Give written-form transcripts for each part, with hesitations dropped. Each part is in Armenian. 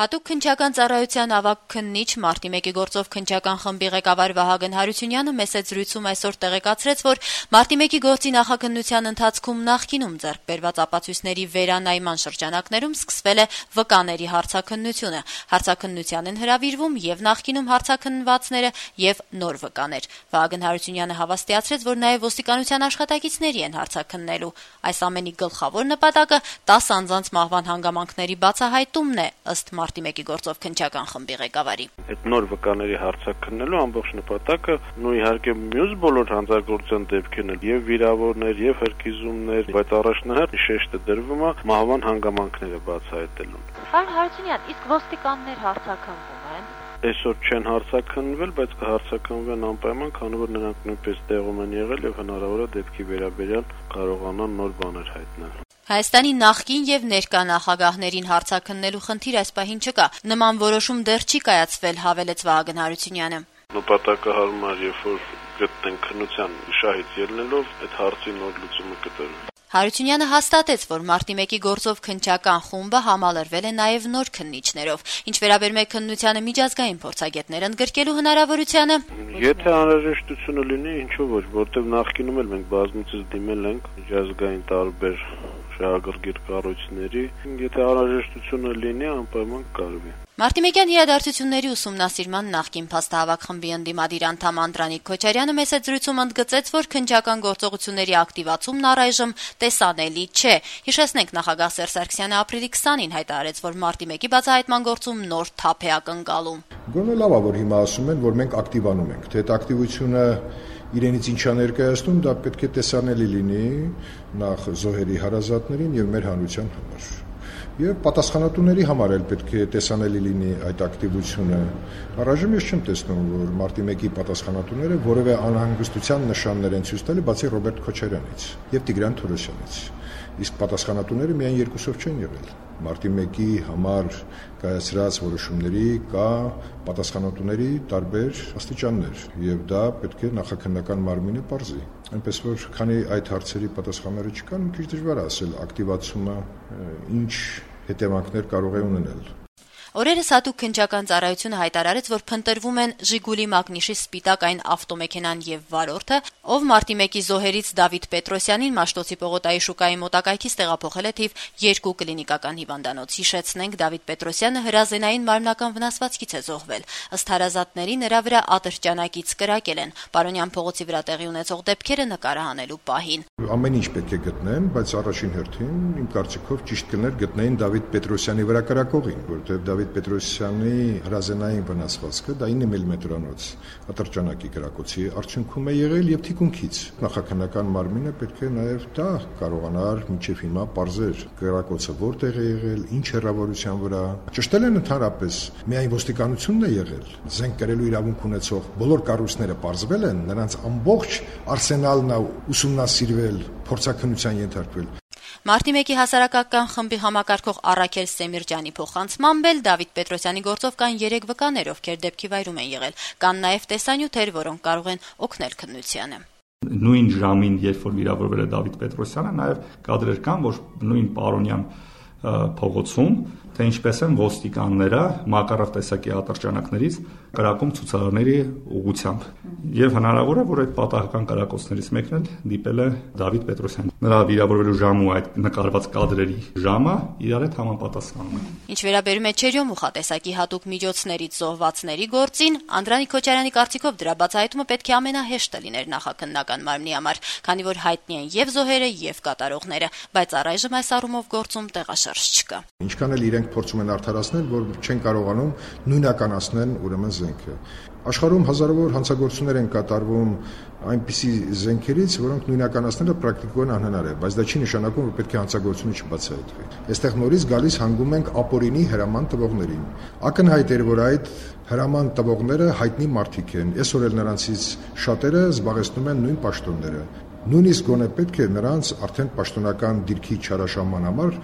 Հատուկ քննչական ծառայության ավագ քննիչ մարտի 1-ի գործով քննչական խմբի ղեկավար Վահագն Հարությունյանը մեծ զրույցում այսօր տեղեկացրեց, որ մարտի 1-ի գործի նախաքննության ընթացքում նախկինում ձեռք բերված ապացույցների վերանայման շրջանակներում սկսվել է վկաների հարցաքննությունը։ Հարցաքննության են հրավիրվում եւ նախկինում հարցաքննվածները եւ նոր վկաներ։ Վահագն Հարությունյանը հավաստիացրեց, որ նաեւ ոստիկանության աշխատակիցների են հարցաքննելու։ Այս ամենի գլխավոր նպատակը 10 անձանց մահվան հանգամանքների բացահայտումն է, ըստ մարտի 1-ի գործով քննչական խմբի ղեկավարի։ Այդ նոր վկաների հարցաքննելու ամբողջ նպատակը ու իհարկե մյուս բոլոր հանցագործության դեպքերն են եւ վիրավորներ եւ հրկիզումներ, բայց առաջնահերթ շեշտը դրվում է մահվան հանգամանքները բացահայտելուն։ Պարոն Հարությունյան, իսկ ոստիկաններ հարցաքննվում են։ Այսօր չեն հարցաքննվել, բայց կհարցաքննվեն անպայման, քանի որ նրանք նույնպես տեղում են եղել եւ հնարավոր է դեպքի վերաբերյալ կարողանան նոր բաներ հայտնել։ Հայաստանի նախկին եւ ներկա նախագահներին հարցաքննելու խնդիր այս պահին չկա։ Նման որոշում դեռ չի կայացվել, հավելեց Վահագն Հարությունյանը։ Նպատակը հարմար, երբ որ գտնեն քննության շահից ելնելով այդ հարցի նոր լուծումը կտրվի։ Հարությունյանը հաստատեց, որ մարտի 1-ի գործով քննչական խումբը համալրվել է նաև նոր քննիչներով։ Ինչ վերաբերում է քննությանը միջազգային փորձագետներ ընդգրկելու հնարավորությանը, եթե անհրաժեշտությունը լինի, ինչու ոչ, որտեղ նախկինում էլ մենք բազմիցս դիմել ենք միջազգային տարբեր շահագրգիռ կառույցների, եթե անհրաժեշտությունը լինի, անպայման կարվի։ Մարտի 1-յան իրադարձությունների ուսումնասիրման նախկին փաստահավաք խմբի ընդդիմադիր անդամ Անդրանիկ Քոչարյանը մեծ զրույցում ընդգծեց, որ քննչական գործողությունների ակտիվացումն առայժմ տեսանելի չէ։ Հիշեցնենք, նախագահ Սերժ Սարգսյանը ապրիլի 20-ին հայտարարեց, որ մարտի 1-ի բացահայտման գործում նոր թափ է ակնկալում։ Գոնե լավ է, որ հիմա ասում են, որ մենք ակտիվանում ենք, թե այդ ակտիվությունը իրենից ինչա ներկայացնում, դա պետք է տեսանելի լինի նախ զոհերի հարազատներին եւ մեր հանրության համար։ Եվ պատասխանատուների համար էլ պետք է տեսանելի լինի այդ ակտիվությունը։ Առայժմ ես չեմ տեսնում, որ մարտի 1-ի պատասխանատուները որևէ անհանգստության նշաններ են ցույց տալի, բացի Ռոբերտ Քոչարյանից եւ Տիգրան Թորոսյանից։ Իսկ պատասխանատուները միայն երկուսով չեն եղել։ Մարտի 1-ի համար կայացրած որոշումների կա պատասխանատուների տարբեր աստիճաններ եւ դա պետք է նախաքննական մարմինը պարզի։ Այնպես որ քանի այդ հարցերի պատասխանները չկան, մի քիչ դժվար է ասել ակտիվացումը ինչ հետևանքներ կարող է ունենալ։ Օրերս հատուկ քննչական ծառայությունը հայտարարեց, որ փնտրվում են Ժիգուլի Մագնիշի սպիտակ այն ավտոմեքենան եւ վարորդը, ով մարտի 1-ի զոհերից Դավիթ Պետրոսյանին Մաշտոցի Պողոտայի շուկայի մոտակայքից տեղափոխել է թիվ 2 կլինիկական հիվանդանոց։ Հիշեցնենք, Դավիթ Պետրոսյանը հրազենային մարմնական վնասվածքից է զոհվել։ Ըստ հարազատների նրա վրա ատրճանակից կրակել են։ Պարոնյան փողոցի վրա տեղի ունեցող դեպքերը նկարահանելու պահին։ Ամեն ինչ պետք է գտնեն, բայց առաջին հերթին իմ կարծիքով ճիշտ կներ գտնեին Դավիթ Պետրոսյանի վրա կրակողին, որտեղ Դավիթ Պետրոսյանի հրազենային վնասվածքը դա 9 մմ-անոց ատրճանակի կրակոցի արդյունքում է եղել եւ թիկունքից։ Նախաքննական մարմինը պետք է նաեւ դա կարողանար մինչեւ հիմա պարզեր կրակոցը որտեղ է եղել, ինչ հեռավորության վրա։ Ճշտել են ընդհանրապես միայն ոստիկանությունն է եղել։ Զենք կրելու իրավունք ունեցող բոլոր կառույցները պարզվել են, նրանց ամբողջ արսենալն է ուսումնասիրվել, փորձաքննության ենթարկվել։ Մարտի 1-ի հասարակական խմբի համակարգող Առաքել Սեմիրջյանի փոխանցմամբ էլ Դավիթ Պետրոսյանի գործով կան 3 վկաներ, ովքեր դեպքի վայրում են եղել։ Կան նաև տեսանյութեր, որոնք կարող են օգնել քննությանը։ Նույն ժամին, երբ որ վիրավորվել է Դավիթ Պետրոսյանը, նաև կադրեր կան, որ նույն Պարոնյան փողոցում, թե ինչպես են ոստիկանները մակարավ տեսակի ատրճանակներից կրակում ցուցարարների ուղղությամբ։ Եվ հնարավոր է, որ այդ պատահական կրակոցներից մեկն էլ դիպել է Դավիթ Պետրոսյանին։ Նրա վիրավորվելու ժամը ու այդ նկարված կադրերի ժամը իրար հետ համապատասխանում են։ Ինչ վերաբերում է Չերյոմուխա տեսակի հատուկ միջոցներից զոհվածների գործին, Անդրանիկ Քոչարյանի կարծիքով դրա բացահայտումը պետք է ամենահեշտը լիներ նախաքննական մարմնի համար, քանի որ հայտնի են եւ զոհերը, եւ կատարողները, բայց առայժմ այս առումով գործում տեղաշարժ չկա։ Ինչքան էլ իրենք փորձում են արդարացնել, որ չեն կարողանում նույնականացնել ուրեմն զենքը։ Աշխարհում հազարավոր հանցագործություններ են կատարվում այնպիսի զենքերից, որոնք նույնականացնելը պրակտիկորեն անհնար է, բայց դա չի նշանակում, որ պետք է հանցագործությունը չբացահայտվի։ Այստեղ նորից գալիս հանգում ենք ապօրինի հրաման տվողներին։ Ակնհայտ էր, որ այդ հրաման տվողները հայտնի մարդիկ են։ Այսօր էլ նրանցից շատերը զբաղեցնում են նույն պաշտոնները։ Նույնիսկ գոնե պետք է նրանց արդեն պաշտոնական դիրքի չարաշահման համար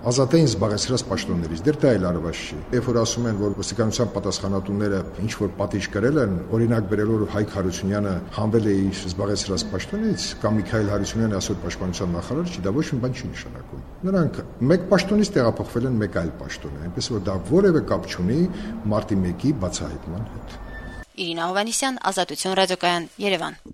ազատային զբաղեցրած պաշտոններից։ Դեռ դա էլ արված չի։ Երբ որ ասում են, որ ոստիկանության պատասխանատուները ինչ որ պատիժ կրել են, օրինակ բերելով Հայկ Հարությունյանը հանվել է իր զբաղեցրած պաշտոնից, կամ Միքայել Հարությունյանը այսօր պաշտպանության նախարար չի, դա ոչ մի բան չի նշանակում։ Նրանք մեկ պաշտոնից տեղափոխվել են մեկ այլ պաշտոն, այնպես որ դա որևէ կապ չունի մարտի 1-ի բացահայտման հետ։ Իրինա Հովհաննիսյան, Ազատություն ռադիոկայան, Երևան։